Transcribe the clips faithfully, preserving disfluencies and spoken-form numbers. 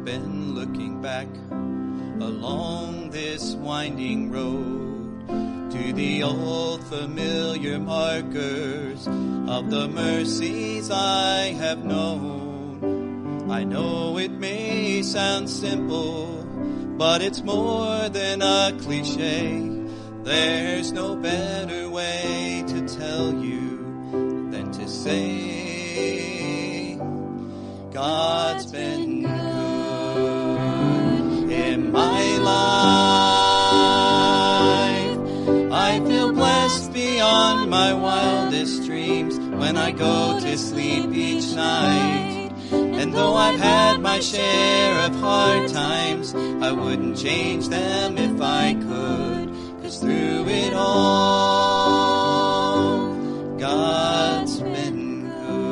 been looking back along this winding road to the old familiar markers of the mercies I have known. I know it may sound simple, but it's more than a cliche. There's no better way to tell you than to say God's been good in my life. I feel blessed beyond my wildest dreams when I go to sleep each night. And though I've had my share of hard times, I wouldn't change them if I could. 'Cause through it all, God's been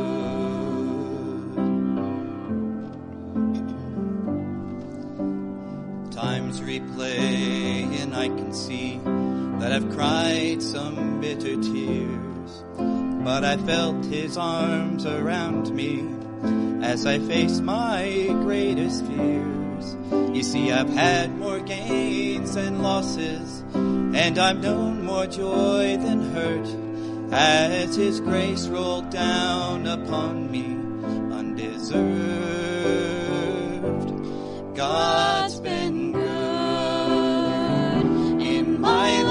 good. Times replay and I can see that I've cried some bitter tears, but I felt His arms around me as I faced my greatest fears. You see, I've had more gains than losses, and I've known more joy than hurt, as His grace rolled down upon me undeserved. God's been good in my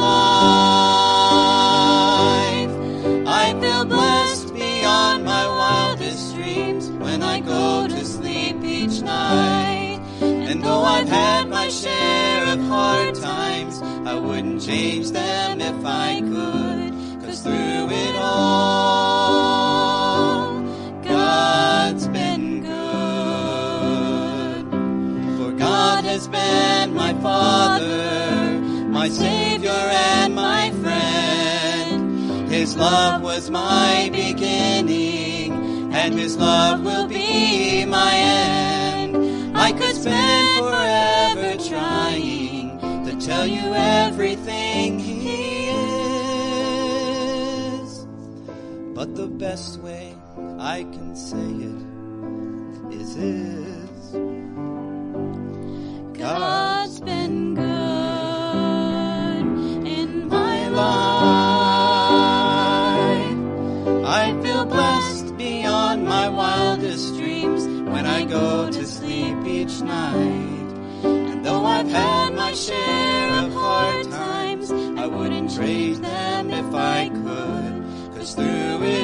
life. I feel blessed beyond my wildest dreams when I go to sleep each night. And though I've had my share of hard times, I wouldn't change them if I could. 'Cause through it all, God's been good. For God has been my Father, my Savior and my friend. His love was my beginning, and His love will be my end. I could spend forever trying to tell you everything He is, but the best way I can say it is this: God's been good in my life. I feel blessed beyond my wildest dreams when I go to sleep each night. And though I've had my share of hard times, I wouldn't trade them if I could. 'Cause through it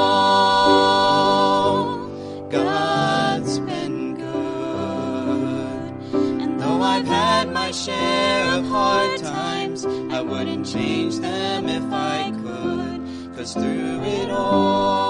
all, God's been good. And though I've had my share of hard times, I wouldn't change them if I could. 'Cause through it all,